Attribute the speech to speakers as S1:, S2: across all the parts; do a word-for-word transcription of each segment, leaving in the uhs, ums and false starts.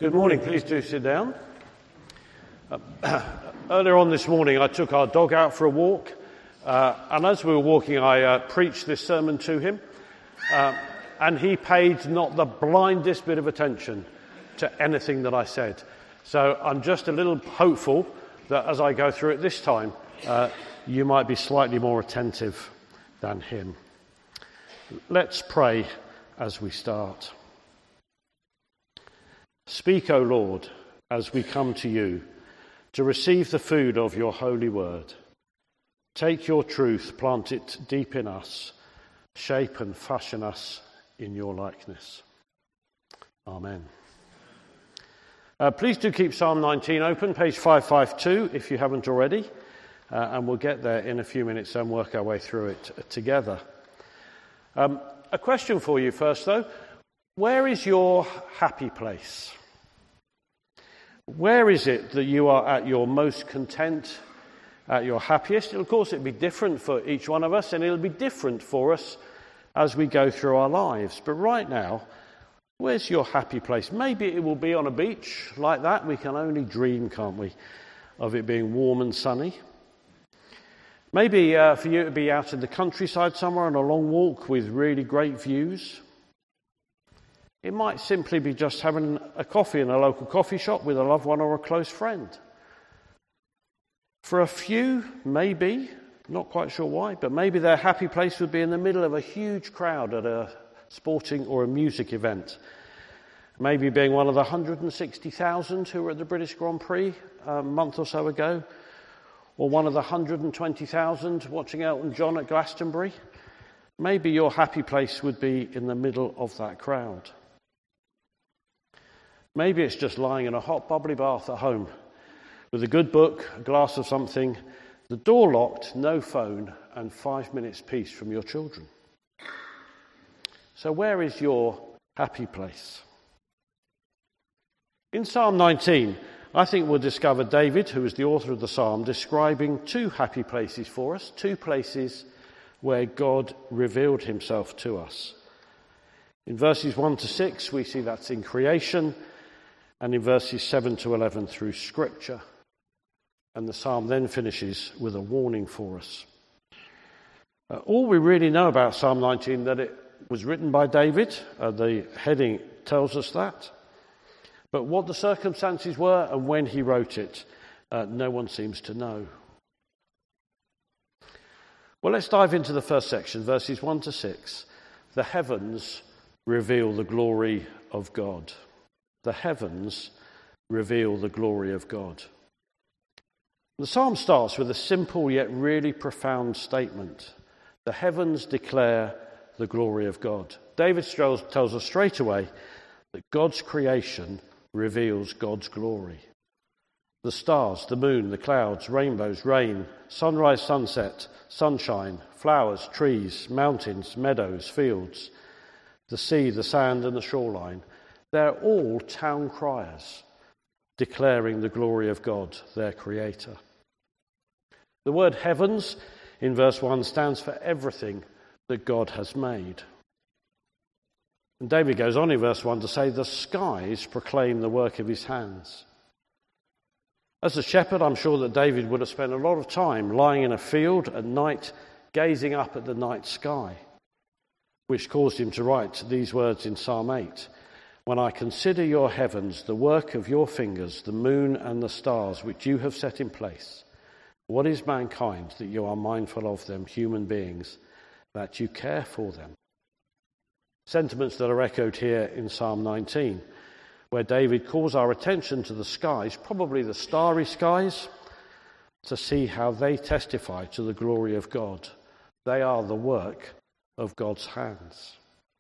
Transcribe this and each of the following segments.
S1: Good morning. Please do sit down. Uh, earlier on this morning, I took our dog out for a walk, uh, and as we were walking, I uh, preached this sermon to him, uh, and he paid not the blindest bit of attention to anything that I said. So I'm just a little hopeful that as I go through it this time, uh, you might be slightly more attentive than him. Let's pray as we start. Speak, O Lord, as we come to you to receive the food of your holy word. Take your truth, plant it deep in us, shape and fashion us in your likeness. Amen. Uh, please do keep Psalm nineteen open, page five fifty-two, if you haven't already, uh, and we'll get there in a few minutes and work our way through it together. Um, a question for you first, though. Where is your happy place? Where is it that you are at your most content, at your happiest? Of course, it'll be different for each one of us, and it'll be different for us as we go through our lives. But right now, where's your happy place? Maybe it will be on a beach like that. We can only dream, can't we, of it being warm and sunny. Maybe uh, for you it would be out in the countryside somewhere on a long walk with really great views. It might simply be just having a coffee in a local coffee shop with a loved one or a close friend. For a few, maybe, not quite sure why, but maybe their happy place would be in the middle of a huge crowd at a sporting or a music event. Maybe being one of the one hundred sixty thousand who were at the British Grand Prix a month or so ago, or one of the one hundred twenty thousand watching Elton John at Glastonbury. Maybe your happy place would be in the middle of that crowd. Maybe it's just lying in a hot, bubbly bath at home with a good book, a glass of something, the door locked, no phone, and five minutes peace from your children. So where is your happy place? In Psalm nineteen, I think we'll discover David, who is the author of the psalm, describing two happy places for us, two places where God revealed himself to us. In verses one to six, we see that's in creation, and in verses seven to eleven through Scripture. And the psalm then finishes with a warning for us. Uh, all we really know about Psalm nineteen, that it was written by David. Uh, the heading tells us that. But what the circumstances were and when he wrote it, uh, no one seems to know. Well, let's dive into the first section, verses one to six. The heavens reveal the glory of God. The heavens reveal the glory of God. The psalm starts with a simple yet really profound statement. The heavens declare the glory of God. David tells us straight away that God's creation reveals God's glory. The stars, the moon, the clouds, rainbows, rain, sunrise, sunset, sunshine, flowers, trees, mountains, meadows, fields, the sea, the sand and the shoreline, they're all town criers declaring the glory of God, their creator. The word heavens in verse one stands for everything that God has made. And David goes on in verse one to say, the skies proclaim the work of his hands. As a shepherd, I'm sure that David would have spent a lot of time lying in a field at night, gazing up at the night sky, which caused him to write these words in Psalm eight. When I consider your heavens, the work of your fingers, the moon and the stars which you have set in place, what is mankind that you are mindful of them, human beings, that you care for them? Sentiments that are echoed here in Psalm nineteen, where David calls our attention to the skies, probably the starry skies, to see how they testify to the glory of God. They are the work of God's hands.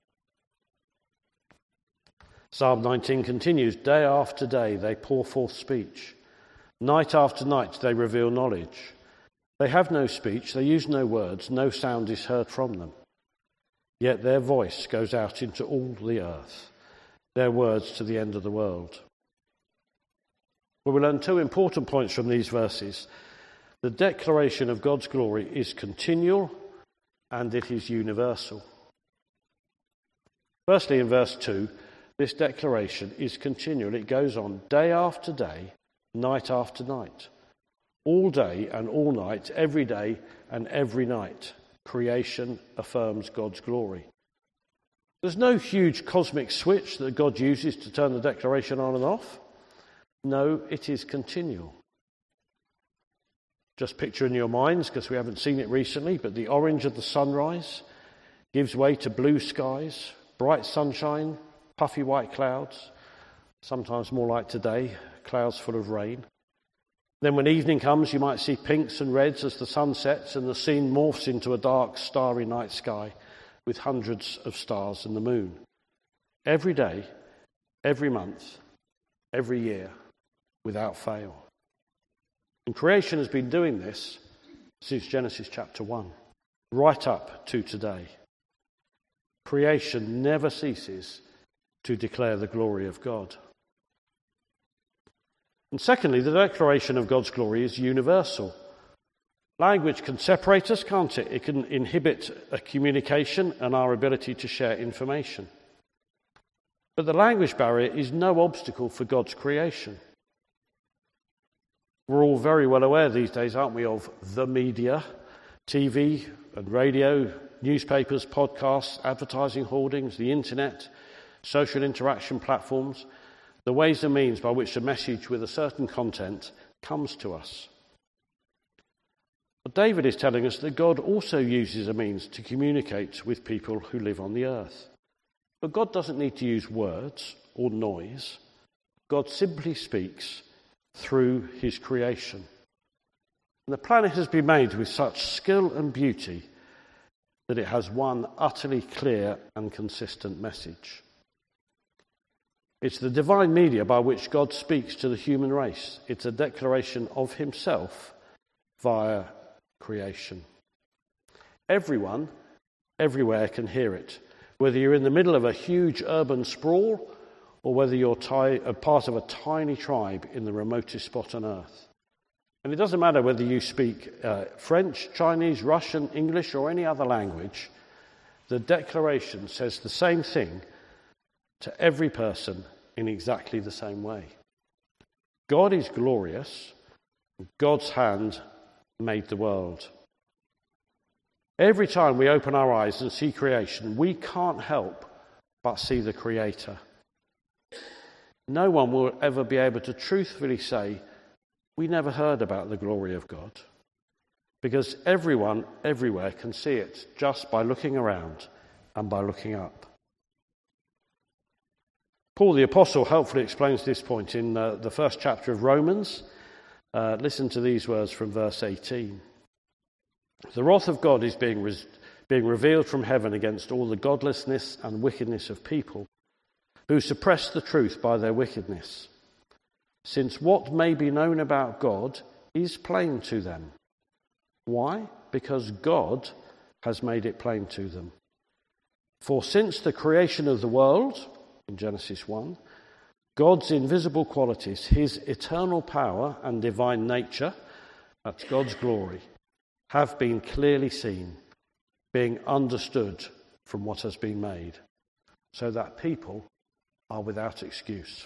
S1: Psalm nineteen continues, day after day they pour forth speech. Night after night they reveal knowledge. They have no speech, they use no words, no sound is heard from them. Yet their voice goes out into all the earth, their words to the end of the world. Well, we learn two important points from these verses. The declaration of God's glory is continual and it is universal. Firstly, in verse two, this declaration is continual. It goes on day after day, night after night. All day and all night, every day and every night, creation affirms God's glory. There's no huge cosmic switch that God uses to turn the declaration on and off. No, it is continual. Just picture in your minds, because we haven't seen it recently, but the orange of the sunrise gives way to blue skies, bright sunshine, puffy white clouds, sometimes more like today, clouds full of rain. Then when evening comes, you might see pinks and reds as the sun sets and the scene morphs into a dark, starry night sky with hundreds of stars and the moon. Every day, every month, every year, without fail. And creation has been doing this since Genesis chapter one, right up to today. Creation never ceases to declare the glory of God. And secondly, the declaration of God's glory is universal. Language can separate us, can't it? It can inhibit a communication and our ability to share information. But the language barrier is no obstacle for God's creation. We're all very well aware these days, aren't we, of the media, T V and radio, newspapers, podcasts, advertising hoardings, the internet, social interaction platforms, the ways and means by which a message with a certain content comes to us. But David is telling us that God also uses a means to communicate with people who live on the earth. But God doesn't need to use words or noise. God simply speaks through his creation. And the planet has been made with such skill and beauty that it has one utterly clear and consistent message. It's the divine media by which God speaks to the human race. It's a declaration of himself via creation. Everyone, everywhere can hear it, whether you're in the middle of a huge urban sprawl or whether you're ti- a part of a tiny tribe in the remotest spot on earth. And it doesn't matter whether you speak uh, French, Chinese, Russian, English, or any other language, the declaration says the same thing to every person in exactly the same way. God is glorious. God's hand made the world. Every time we open our eyes and see creation, we can't help but see the Creator. No one will ever be able to truthfully say, we never heard about the glory of God, because everyone everywhere can see it just by looking around and by looking up. Paul the Apostle helpfully explains this point in uh, the first chapter of Romans. Uh, listen to these words from verse eighteen. The wrath of God is being, re- being revealed from heaven against all the godlessness and wickedness of people who suppress the truth by their wickedness, since what may be known about God is plain to them. Why? Because God has made it plain to them. For since the creation of the world, in Genesis one, God's invisible qualities, his eternal power and divine nature, that's God's glory, have been clearly seen, being understood from what has been made, so that people are without excuse.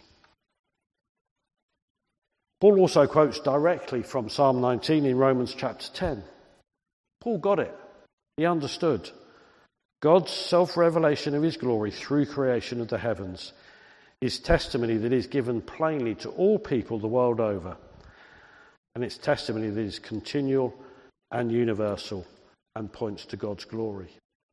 S1: Paul also quotes directly from Psalm nineteen in Romans chapter ten. Paul got it. He understood. God's self-revelation of his glory through creation of the heavens is testimony that is given plainly to all people the world over. And it's testimony that is continual and universal and points to God's glory.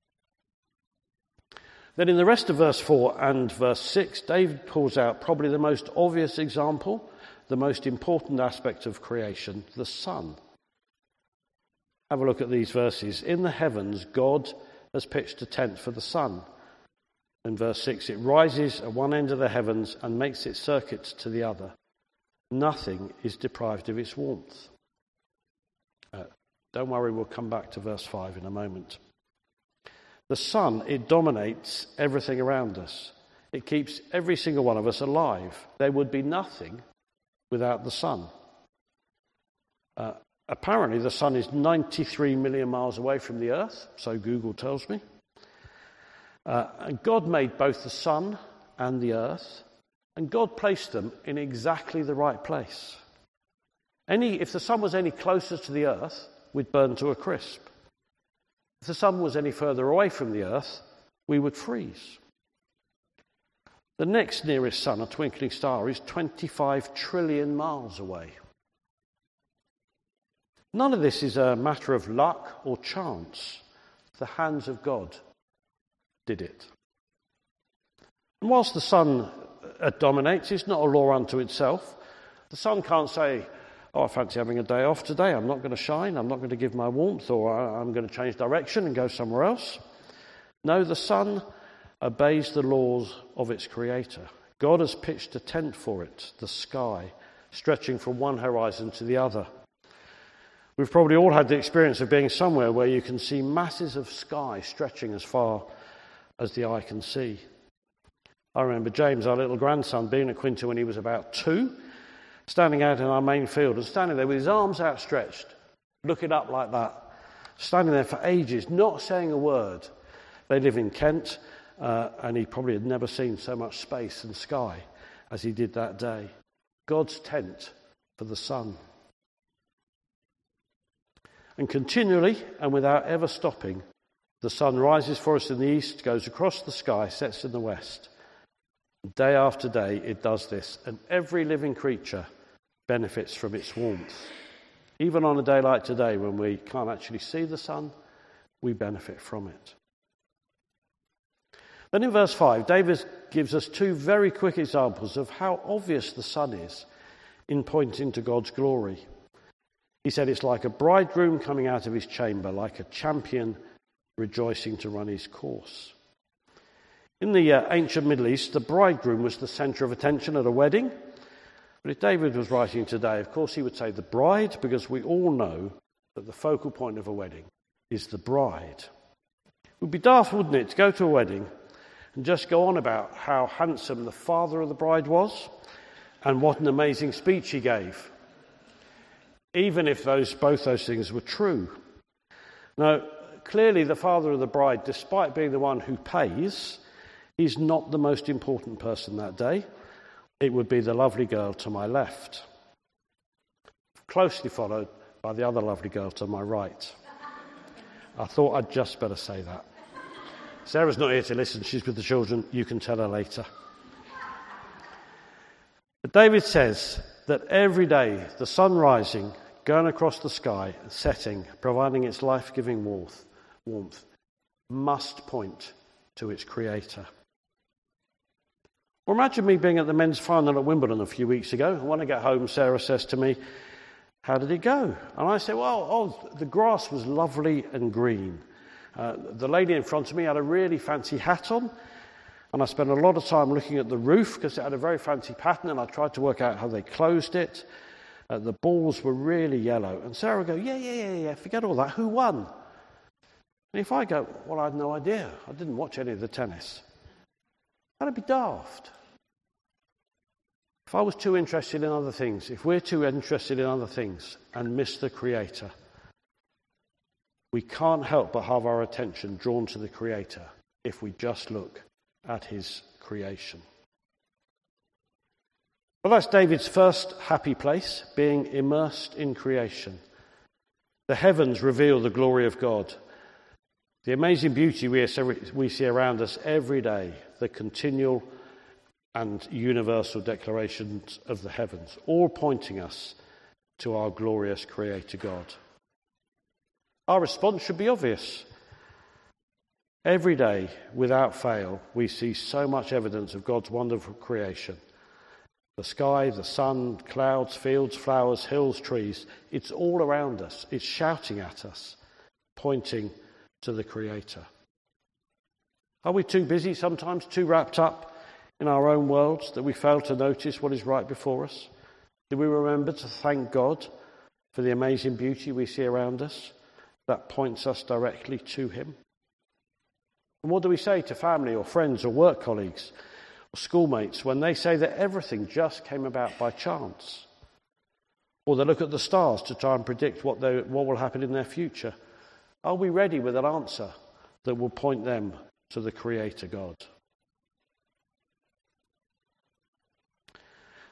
S1: Then in the rest of verse four and verse six, David pulls out probably the most obvious example, the most important aspect of creation, the sun. Have a look at these verses. In the heavens, God has pitched a tent for the sun. In verse six, it rises at one end of the heavens and makes its circuits to the other. Nothing is deprived of its warmth. Uh, don't worry, we'll come back to verse five in a moment. The sun, it dominates everything around us. It keeps every single one of us alive. There would be nothing without the sun. Uh, apparently, the sun is ninety-three million miles away from the earth, so Google tells me. Uh, and God made both the sun and the earth, and God placed them in exactly the right place. Any, if the sun was any closer to the earth, we'd burn to a crisp. If the sun was any further away from the earth, we would freeze. The next nearest sun, a twinkling star, is twenty-five trillion miles away. None of this is a matter of luck or chance. The hands of God did it. And whilst the sun dominates, it's not a law unto itself. The sun can't say, oh, I fancy having a day off today. I'm not going to shine. I'm not going to give my warmth, or I'm going to change direction and go somewhere else. No, the sun obeys the laws of its creator. God has pitched a tent for it, the sky, stretching from one horizon to the other. We've probably all had the experience of being somewhere where you can see masses of sky stretching as far as the eye can see. I remember James, our little grandson, being at Quinta when he was about two, standing out in our main field and standing there with his arms outstretched, looking up like that, standing there for ages, not saying a word. They live in Kent, uh, and he probably had never seen so much space and sky as he did that day. God's tent for the sun. And continually, and without ever stopping, the sun rises for us in the east, goes across the sky, sets in the west. Day after day it does this, and every living creature benefits from its warmth. Even on a day like today when we can't actually see the sun, we benefit from it. Then in verse five, David gives us two very quick examples of how obvious the sun is in pointing to God's glory. He said it's like a bridegroom coming out of his chamber, like a champion rejoicing to run his course. In the uh, ancient Middle East, the bridegroom was the centre of attention at a wedding. But if David was writing today, of course he would say the bride, because we all know that the focal point of a wedding is the bride. It would be daft, wouldn't it, to go to a wedding and just go on about how handsome the father of the bride was and what an amazing speech he gave, even if those both those things were true. Now, clearly the father of the bride, despite being the one who pays, is not the most important person that day. It would be the lovely girl to my left, closely followed by the other lovely girl to my right. I thought I'd just better say that. Sarah's not here to listen. She's with the children. You can tell her later. But David says that every day the sun rising, going across the sky, setting, providing its life-giving warmth, warmth must point to its creator. Or imagine me being at the men's final at Wimbledon a few weeks ago. And when I get home, Sarah says to me, how did it go? And I say, well, oh, the grass was lovely and green. Uh, the lady in front of me had a really fancy hat on. And I spent a lot of time looking at the roof because it had a very fancy pattern. And I tried to work out how they closed it. Uh, the balls were really yellow. And Sarah would go, yeah, yeah, yeah, yeah, forget all that. Who won? And if I go, well, I had no idea. I didn't watch any of the tennis. That'd be daft. If I was too interested in other things, if we're too interested in other things and miss the Creator, we can't help but have our attention drawn to the Creator if we just look at his creation. Well, that's David's first happy place, being immersed in creation. The heavens reveal the glory of God. The amazing beauty we see around us every day, the continual and universal declarations of the heavens, all pointing us to our glorious Creator God. Our response should be obvious. Every day, without fail, we see so much evidence of God's wonderful creation. The sky, the sun, clouds, fields, flowers, hills, trees, it's all around us. It's shouting at us, pointing to the Creator. Are we too busy sometimes, too wrapped up in our own worlds that we fail to notice what is right before us? Do we remember to thank God for the amazing beauty we see around us that points us directly to him? And what do we say to family or friends or work colleagues or schoolmates when they say that everything just came about by chance? Or they look at the stars to try and predict what, they, what will happen in their future? Are we ready with an answer that will point them to the Creator God?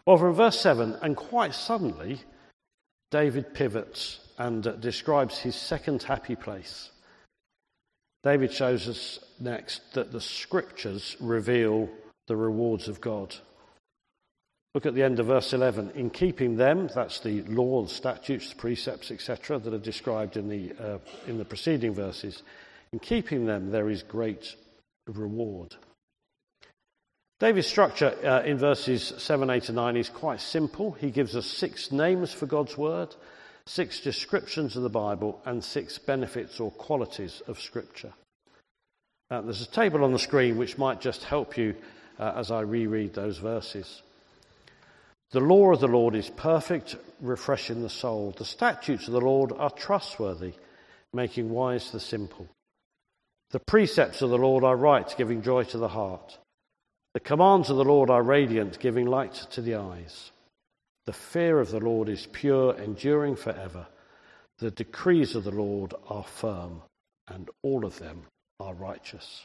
S1: Well, from verse seven, and quite suddenly, David pivots and uh, describes his second happy place. David shows us next that the Scriptures reveal the rewards of God. Look at the end of verse eleven. In keeping them, that's the law, the statutes, the precepts, et cetera, that are described in the uh, in the preceding verses. In keeping them, there is great reward. David's structure uh, in verses seven, eight and nine is quite simple. He gives us six names for God's word, six descriptions of the Bible, and six benefits or qualities of Scripture. Uh, there's a table on the screen which might just help you uh, as I reread those verses. The law of the Lord is perfect, refreshing the soul. The statutes of the Lord are trustworthy, making wise the simple. The precepts of the Lord are right, giving joy to the heart. The commands of the Lord are radiant, giving light to the eyes. The fear of the Lord is pure, enduring forever. The decrees of the Lord are firm, and all of them are righteous.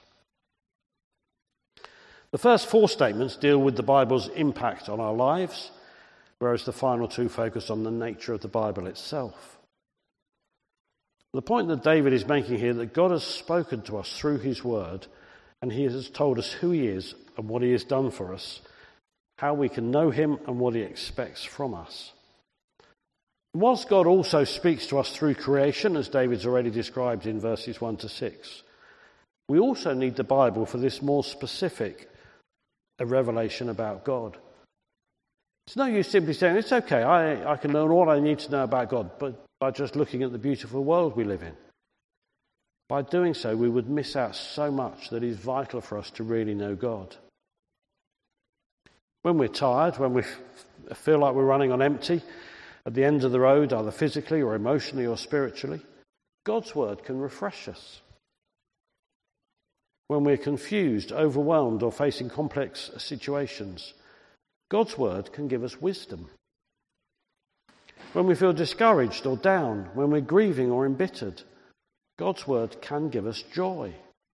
S1: The first four statements deal with the Bible's impact on our lives, whereas the final two focus on the nature of the Bible itself. The point that David is making here, that God has spoken to us through his word, and he has told us who he is and what he has done for us, how we can know him and what he expects from us. Whilst God also speaks to us through creation, as David's already described in verses one to six, we also need the Bible for this more specific a revelation about God. It's no use simply saying, it's okay, I, I can learn all I need to know about God, but by just looking at the beautiful world we live in. By doing so, we would miss out so much that is vital for us to really know God. When we're tired, when we f- feel like we're running on empty, at the end of the road, either physically or emotionally or spiritually, God's word can refresh us. When we're confused, overwhelmed, or facing complex situations, God's word can give us wisdom. When we feel discouraged or down, when we're grieving or embittered, God's word can give us joy.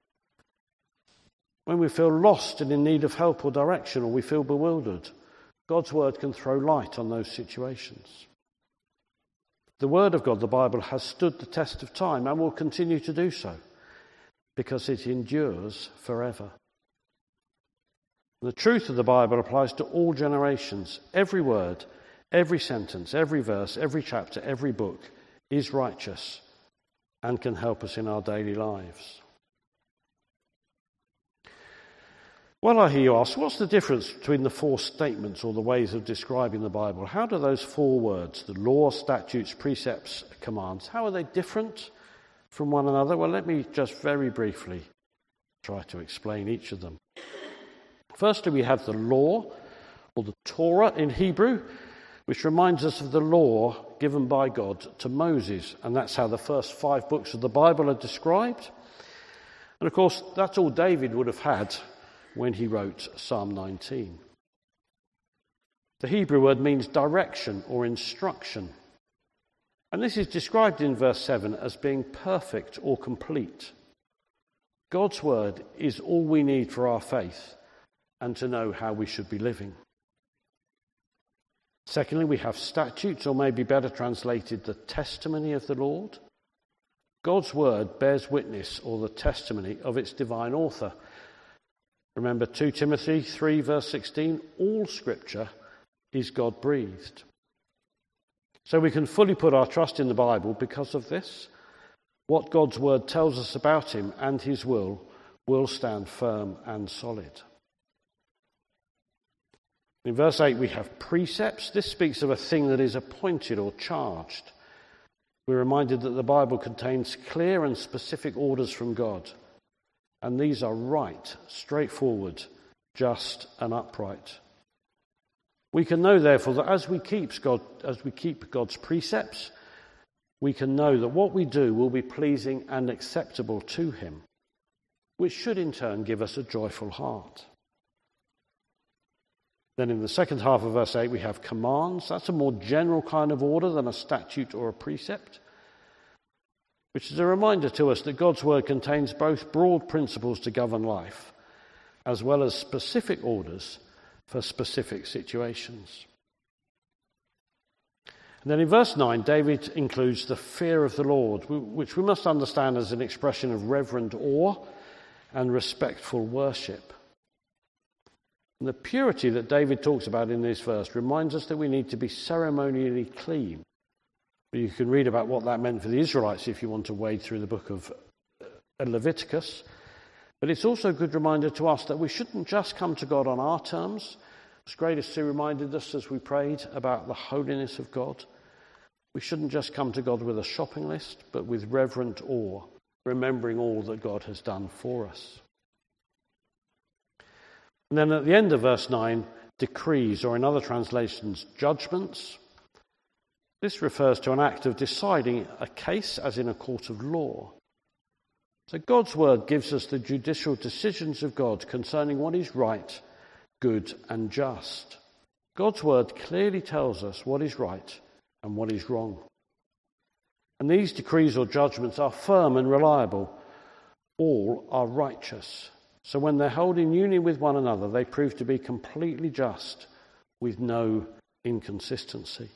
S1: When we feel lost and in need of help or direction, or we feel bewildered, God's word can throw light on those situations. The word of God, the Bible, has stood the test of time and will continue to do so, because it endures forever. The truth of the Bible applies to all generations. Every word, every sentence, every verse, every chapter, every book is righteous and can help us in our daily lives. Well, I hear you ask, what's the difference between the four statements or the ways of describing the Bible? How do those four words, the law, statutes, precepts, commands, how are they different from one another? Well, let me just very briefly try to explain each of them. Firstly, we have the law, or the Torah in Hebrew, which reminds us of the law given by God to Moses, and that's how the first five books of the Bible are described. And of course, that's all David would have had when he wrote Psalm nineteen. The Hebrew word means direction or instruction. And this is described in verse seven as being perfect or complete. God's word is all we need for our faith and to know how we should be living. Secondly, we have statutes, or maybe better translated, the testimony of the Lord. God's word bears witness, or the testimony, of its divine author. Remember two Timothy three verse sixteen, all scripture is God-breathed. So we can fully put our trust in the Bible because of this. What God's word tells us about him and his will will stand firm and solid. In verse eight we have precepts. This speaks of a thing that is appointed or charged. We're reminded that the Bible contains clear and specific orders from God. And these are right, straightforward, just and upright. We can know, therefore, that as we keep God, as we keep God's precepts, we can know that what we do will be pleasing and acceptable to him, which should in turn give us a joyful heart. Then in the second half of verse eight we have commands. That's a more general kind of order than a statute or a precept, which is a reminder to us that God's word contains both broad principles to govern life, as well as specific orders for specific situations. And then in verse nine, David includes the fear of the Lord, which we must understand as an expression of reverent awe and respectful worship. And the purity that David talks about in this verse reminds us that we need to be ceremonially clean. You can read about what that meant for the Israelites if you want to wade through the book of Leviticus. But it's also a good reminder to us that we shouldn't just come to God on our terms. As great as Sue reminded us as we prayed about the holiness of God, we shouldn't just come to God with a shopping list, but with reverent awe, remembering all that God has done for us. And then at the end of verse nine, decrees, or in other translations, judgments. This refers to an act of deciding a case as in a court of law. So God's word gives us the judicial decisions of God concerning what is right, good and just. God's word clearly tells us what is right and what is wrong. And these decrees or judgments are firm and reliable. All are righteous. So when they're held in union with one another, they prove to be completely just with no inconsistency.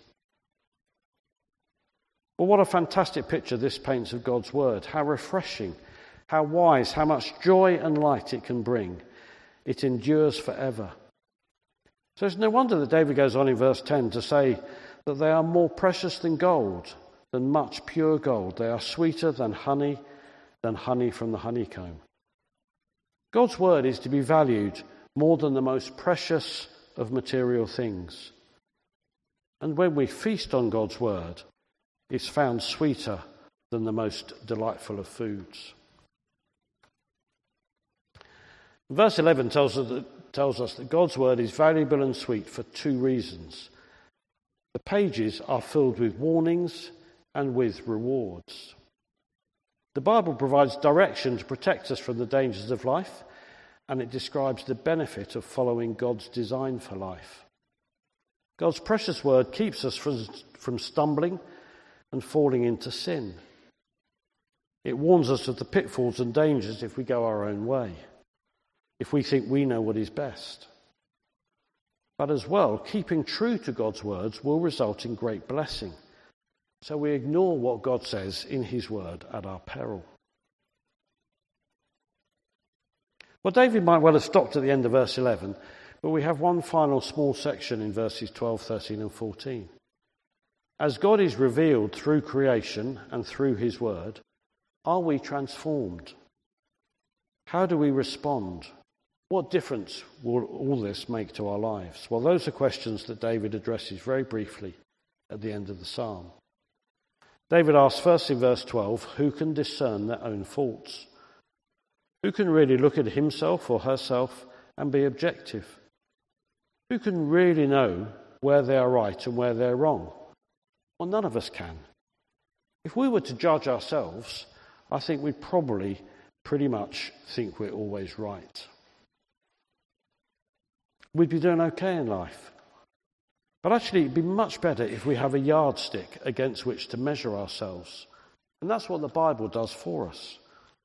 S1: Well, what a fantastic picture this paints of God's word. How refreshing, how wise, how much joy and light it can bring. It endures forever. So it's no wonder that David goes on in verse ten to say that they are more precious than gold, than much pure gold. They are sweeter than honey, than honey from the honeycomb. God's word is to be valued more than the most precious of material things. And when we feast on God's word, it's found sweeter than the most delightful of foods. Verse eleven tells us, that, tells us that God's word is valuable and sweet for two reasons. The pages are filled with warnings and with rewards. The Bible provides direction to protect us from the dangers of life, and it describes the benefit of following God's design for life. God's precious word keeps us from, from stumbling and falling into sin. It warns us of the pitfalls and dangers if we go our own way, if we think we know what is best. But as well, keeping true to God's words will result in great blessing. So we ignore what God says in his word at our peril. Well, David might well have stopped at the end of verse eleven, but we have one final small section in verses twelve, thirteen and fourteen. As God is revealed through creation and through his word, are we transformed? How do we respond? What difference will all this make to our lives? Well, those are questions that David addresses very briefly at the end of the psalm. David asks first in verse twelve, who can discern their own faults? Who can really look at himself or herself and be objective? Who can really know where they are right and where they're wrong? Well, none of us can. If we were to judge ourselves, I think we'd probably pretty much think we're always right. We'd be doing okay in life. But actually, it'd be much better if we have a yardstick against which to measure ourselves. And that's what the Bible does for us.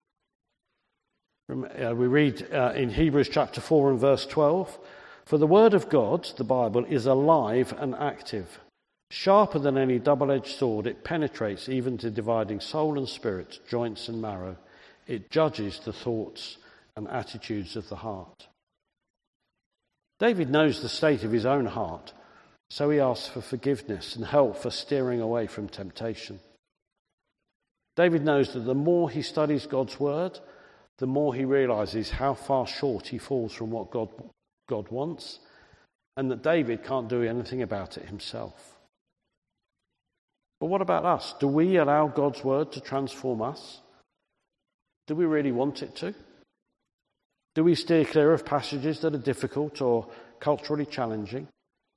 S1: We read uh, in Hebrews chapter four and verse twelve, for the word of God, the Bible, is alive and active. Sharper than any double-edged sword, it penetrates even to dividing soul and spirit, joints and marrow. It judges the thoughts and attitudes of the heart. David knows the state of his own heart, so he asks for forgiveness and help for steering away from temptation. David knows that the more he studies God's word, the more he realizes how far short he falls from what God, God wants, and that David can't do anything about it himself. But what about us? Do we allow God's word to transform us? Do we really want it to? Do we steer clear of passages that are difficult or culturally challenging?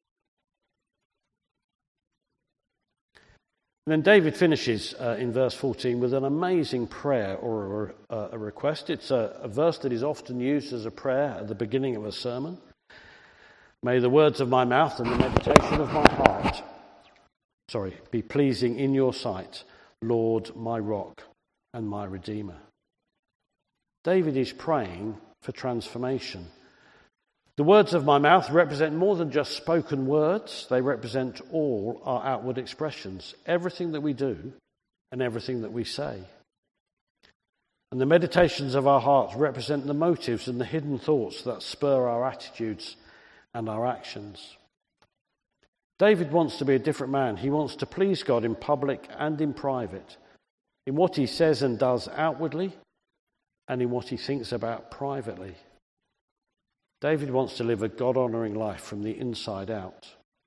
S1: And then David finishes uh, in verse fourteen with an amazing prayer or a, a request. It's a, a verse that is often used as a prayer at the beginning of a sermon. May the words of my mouth and the meditation of my heart Sorry, be pleasing in your sight, Lord, my rock and my redeemer. David is praying for transformation. The words of my mouth represent more than just spoken words. They represent all our outward expressions, everything that we do and everything that we say. And the meditations of our hearts represent the motives and the hidden thoughts that spur our attitudes and our actions. David wants to be a different man. He wants to please God in public and in private, in what he says and does outwardly, and in what he thinks about privately. David wants to live a God-honouring life from the inside out.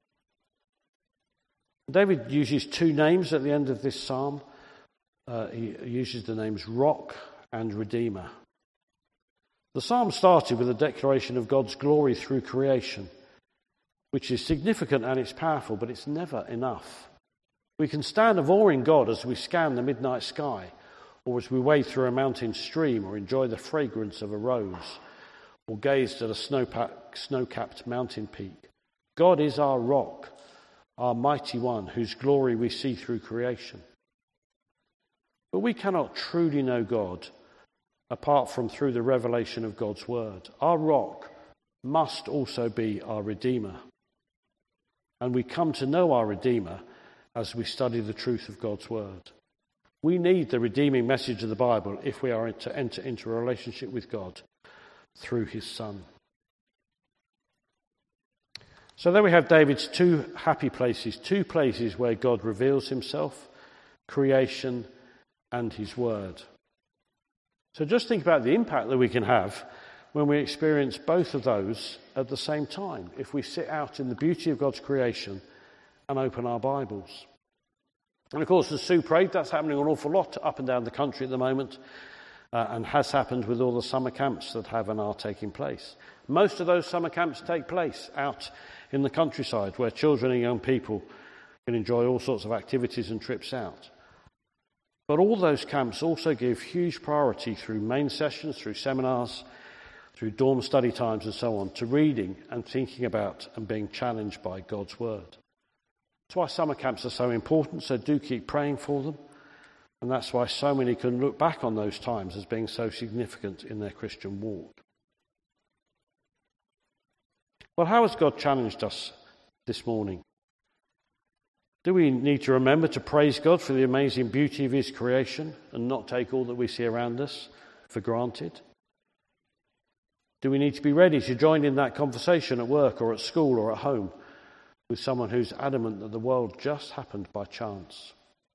S1: David uses two names at the end of this psalm. Uh, he uses the names Rock and Redeemer. The psalm started with a declaration of God's glory through creation, which is significant and it's powerful, but it's never enough. We can stand awe-ing God as we scan the midnight sky, or as we wade through a mountain stream, or enjoy the fragrance of a rose, or gazed at a snow-capped mountain peak. God is our rock, our mighty one, whose glory we see through creation. But we cannot truly know God apart from through the revelation of God's word. Our rock must also be our Redeemer. And we come to know our Redeemer as we study the truth of God's word. We need the redeeming message of the Bible if we are to enter into a relationship with God through his Son. So there we have David's two happy places, two places where God reveals himself, creation and his word. So just think about the impact that we can have when we experience both of those at the same time, if we sit out in the beauty of God's creation and open our Bibles. And of course, as Sue prayed, that's happening an awful lot up and down the country at the moment. Uh, and has happened with all the summer camps that have and are taking place. Most of those summer camps take place out in the countryside where children and young people can enjoy all sorts of activities and trips out. But all those camps also give huge priority through main sessions, through seminars, through dorm study times and so on, to reading and thinking about and being challenged by God's word. That's why summer camps are so important, so do keep praying for them. And that's why so many can look back on those times as being so significant in their Christian walk. Well, how has God challenged us this morning? Do we need to remember to praise God for the amazing beauty of his creation and not take all that we see around us for granted? Do we need to be ready to join in that conversation at work or at school or at home with someone who's adamant that the world just happened by chance?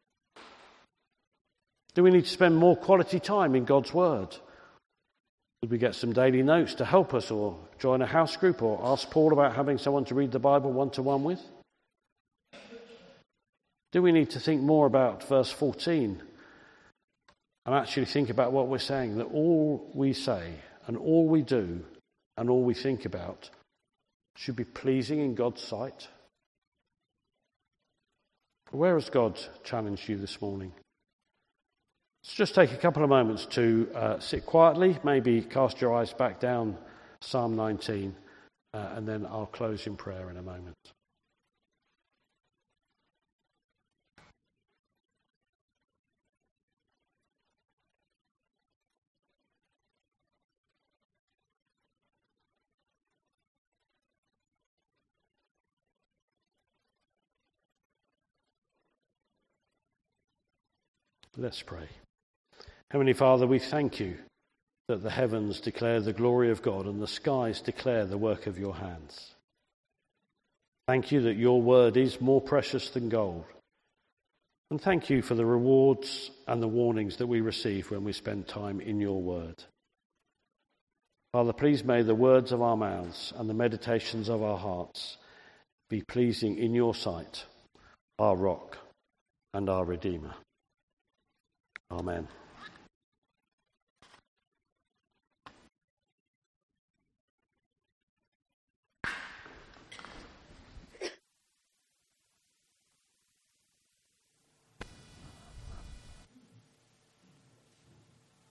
S1: Do we need to spend more quality time in God's word? Would we get some daily notes to help us, or join a house group, or ask Paul about having someone to read the Bible one-to-one with? Do we need to think more about verse fourteen and actually think about what we're saying, that all we say and all we do and all we think about should be pleasing in God's sight? Where has God challenged you this morning? Let's just take a couple of moments to uh, sit quietly, maybe cast your eyes back down Psalm nineteen, uh, and then I'll close in prayer in a moment. Let's pray. Heavenly Father, we thank you that the heavens declare the glory of God and the skies declare the work of your hands. Thank you that your word is more precious than gold. And thank you for the rewards and the warnings that we receive when we spend time in your word. Father, please may the words of our mouths and the meditations of our hearts be pleasing in your sight, our rock and our Redeemer. Amen.